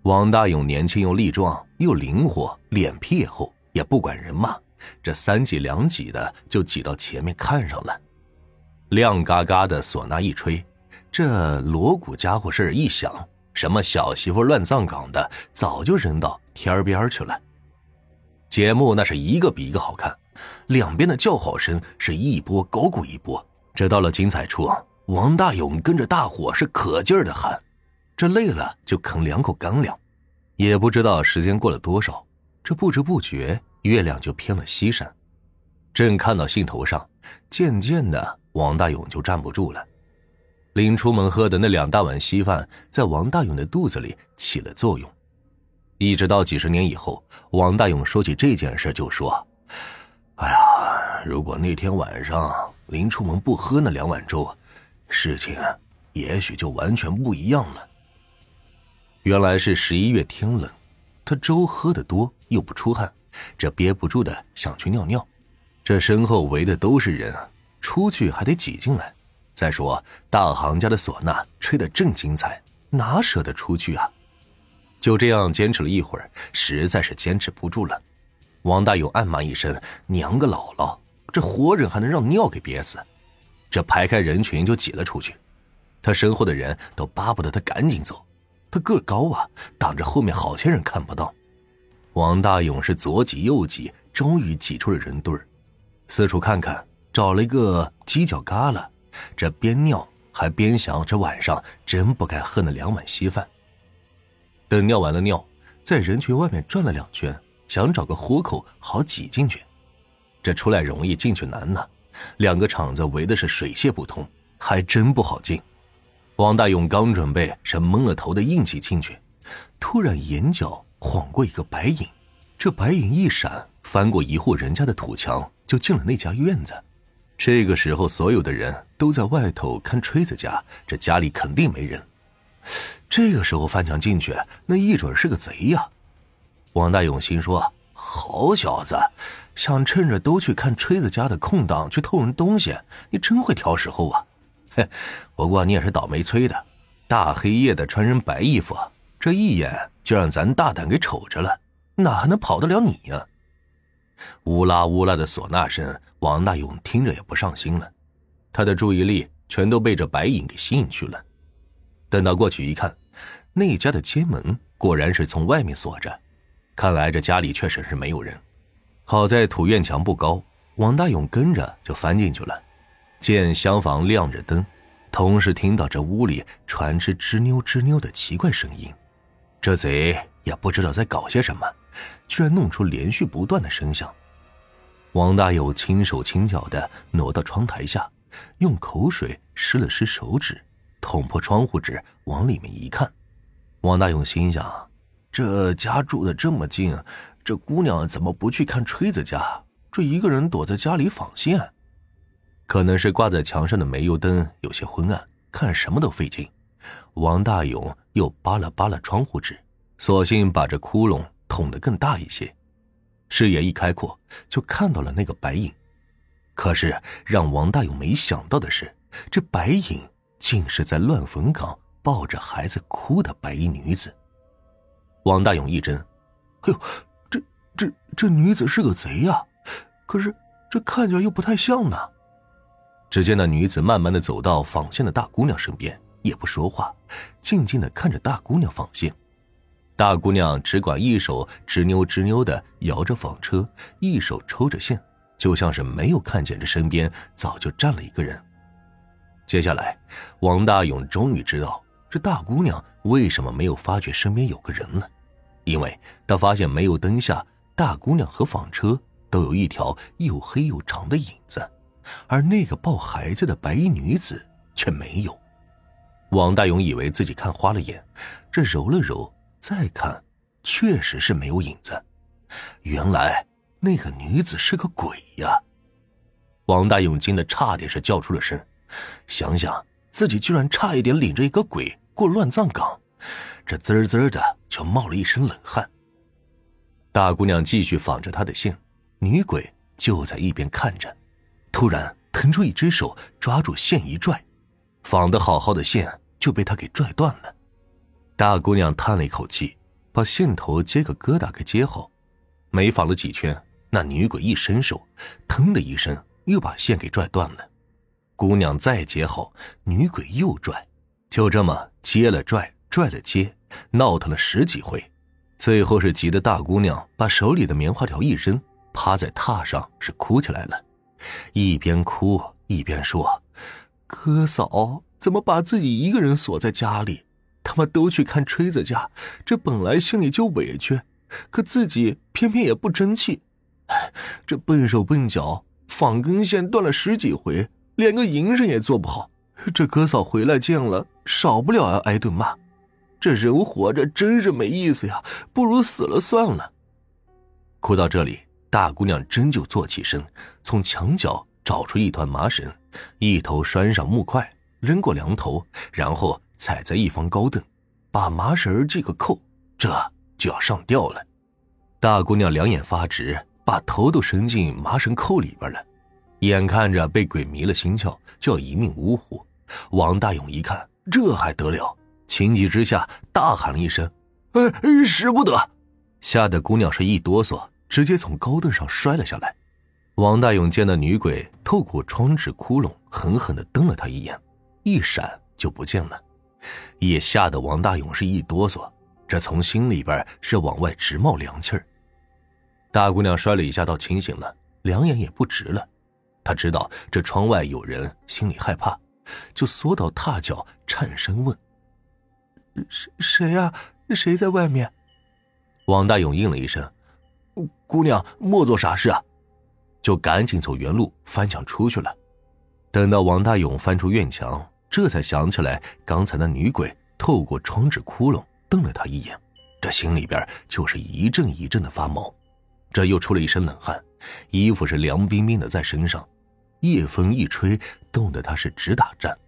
王大勇年轻又力壮，又灵活，脸皮也厚，也不管人骂，这三挤两挤的就挤到前面看上了。亮嘎嘎的唢呐一吹，这锣鼓家伙事一响，什么小媳妇乱葬岗的早就扔到天边去了。节目那是一个比一个好看，两边的叫好声是一波高过一波。这到了精彩处，王大勇跟着大伙是可劲儿的喊，这累了就啃两口干粮。也不知道时间过了多少，这不知不觉月亮就偏了西山。正看到兴头上，渐渐的王大勇就站不住了。临出门喝的那2大碗稀饭在王大勇的肚子里起了作用。一直到几十年以后，王大勇说起这件事就说，哎呀，如果那天晚上临出门不喝那2碗粥，事情也许就完全不一样了。原来是11月天冷，他粥喝得多又不出汗，这憋不住的想去尿尿。这身后围的都是人，出去还得挤进来。再说大行家的唢呐吹得正精彩，哪舍得出去啊？就这样坚持了一会儿，实在是坚持不住了。王大勇暗骂一声，娘个姥姥，这活人还能让尿给憋死？这排开人群就挤了出去。他身后的人都巴不得他赶紧走，他个高啊，挡着后面好些人看不到。王大勇是左挤右挤，终于挤出了人堆儿，四处看看，找了一个犄角旮旯，这边尿还边想，这晚上真不该喝那2碗稀饭。等尿完了尿，在人群外面转了2圈，想找个豁口好挤进去。这出来容易进去难呐，2个场子围的是水泄不通，还真不好进。王大勇刚准备是蒙了头的硬挤进去，突然眼角晃过一个白影，这白影一闪，翻过一户人家的土墙，就进了那家院子。这个时候所有的人都在外头看吹子家，这家里肯定没人。这个时候翻墙进去，那一准是个贼呀。王大勇心说，好小子，想趁着都去看吹子家的空档去偷人东西，你真会挑时候啊。不过你也是倒霉催的，大黑夜的穿身白衣服，这一眼就让咱大胆给瞅着了，哪还能跑得了你呀？乌拉乌拉的唢呐声，王大勇听着也不上心了，他的注意力全都被这白影给吸引去了。等到过去一看，那家的街门果然是从外面锁着，看来这家里确实是没有人。好在土院墙不高，王大勇跟着就翻进去了。见厢房亮着灯，同时听到这屋里传出吱扭吱扭的奇怪声音。这贼也不知道在搞些什么，居然弄出连续不断的声响。王大勇轻手轻脚地挪到窗台下，用口水湿了湿手指，捅破窗户纸往里面一看。王大勇心想，这家住得这么近，这姑娘怎么不去看吹子家，这一个人躲在家里纺线？可能是挂在墙上的煤油灯有些昏暗，看什么都费劲。王大勇又扒了扒了窗户纸，索性把这窟窿捅得更大一些。视野一开阔，就看到了那个白影。可是让王大勇没想到的是，这白影竟是在乱坟岗抱着孩子哭的白衣女子。王大勇一怔，哎呦，这女子是个贼呀，可是这看起来又不太像呢。只见那女子慢慢地走到纺线的大姑娘身边，也不说话，静静地看着大姑娘纺线。大姑娘只管一手吱扭吱扭地摇着纺车，一手抽着线，就像是没有看见这身边早就站了一个人。接下来王大勇终于知道这大姑娘为什么没有发觉身边有个人了，因为她发现煤油灯下大姑娘和纺车都有一条又黑又长的影子，而那个抱孩子的白衣女子却没有。王大勇以为自己看花了眼，这揉了揉再看，确实是没有影子。原来那个女子是个鬼呀！王大勇惊得差点是叫出了声，想想自己居然差一点领着一个鬼过乱葬岗，这滋滋的就冒了一身冷汗。大姑娘继续纺着她的线，女鬼就在一边看着，突然腾出一只手抓住线一拽，纺得好好的线就被她给拽断了。大姑娘叹了一口气， 把线头接个疙瘩给接好。没纺了几圈，那女鬼一伸手，腾的一声又把线给拽断了。姑娘再接好，女鬼又拽，就这么接了拽，拽了接，闹腾了10几回。最后是急得大姑娘把手里的棉花条一扔，趴在榻上是哭起来了，一边哭一边说：哥嫂怎么把自己一个人锁在家里？他们都去看吹子家，这本来心里就委屈，可自己偏偏也不争气。这笨手笨脚，纺根线断了10几回，连个营生也做不好。这哥嫂回来见了，少不了要挨顿骂。这人活着真是没意思呀，不如死了算了。哭到这里，大姑娘真就坐起身，从墙角找出一团麻绳，一头拴上木块，扔过梁头，然后踩在一方高凳，把麻绳这个扣，这就要上吊了。大姑娘两眼发直，把头都伸进麻绳扣里边了，眼看着被鬼迷了心窍，就要一命呜呼。王大勇一看，这还得了，情急之下大喊了一声：使不得！吓得姑娘是一哆嗦，直接从高凳上摔了下来。王大勇见那女鬼透过窗纸窟窿狠狠地瞪了他一眼，一闪就不见了，也吓得王大勇是一哆嗦，这从心里边是往外直冒凉气儿。大姑娘摔了一下倒清醒了，两眼也不直了。她知道这窗外有人，心里害怕，就缩到榻角颤声问：谁呀？谁在外面？王大勇应了一声：姑娘莫做傻事啊，就赶紧走原路翻墙出去了。等到王大勇翻出院墙，这才想起来刚才那女鬼透过窗纸窟窿瞪了他一眼，这心里边就是一阵一阵的发毛。这又出了一身冷汗，衣服是凉冰冰的在身上，夜风一吹，冻得他是直打颤。